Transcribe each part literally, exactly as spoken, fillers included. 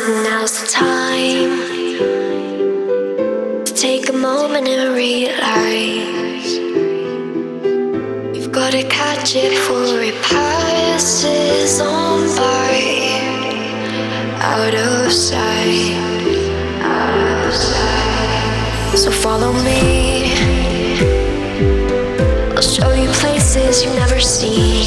Now's the time to take a moment and realize you've gotta catch it before it passes on by. Out of sight, out of sight. So follow me, I'll show you places you've never seen.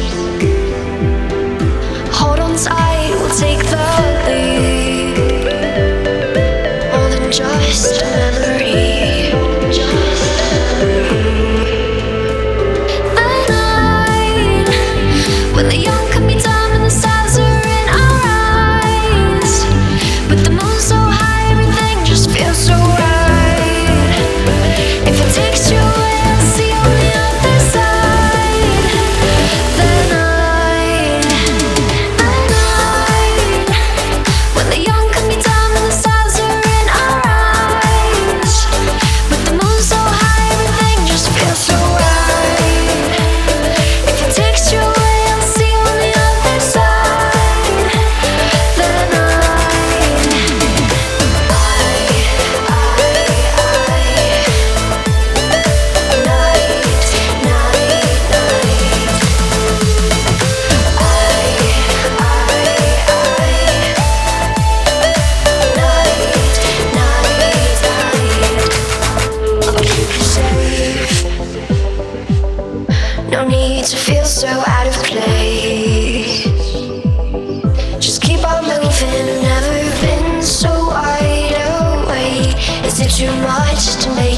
Hold on tight, we'll take the lead. More than just a memory, just a memory. The night when the young can be dumb and the stars are in our eyes. With the moon so high, everything just feels so right. If it takes you away, I'll see on the other side. The night, the night when the young can be dumb and the stars are in our eyes. With the moon so high, everything just feels so right. If it takes you away, I'll see on the other side. The night, I, I, I, night, night, night. I, I, I, night, night, night. I'll keep you safe. No need to feel so out of place. Just keep on moving. Never been so wide awake. Is it too much to make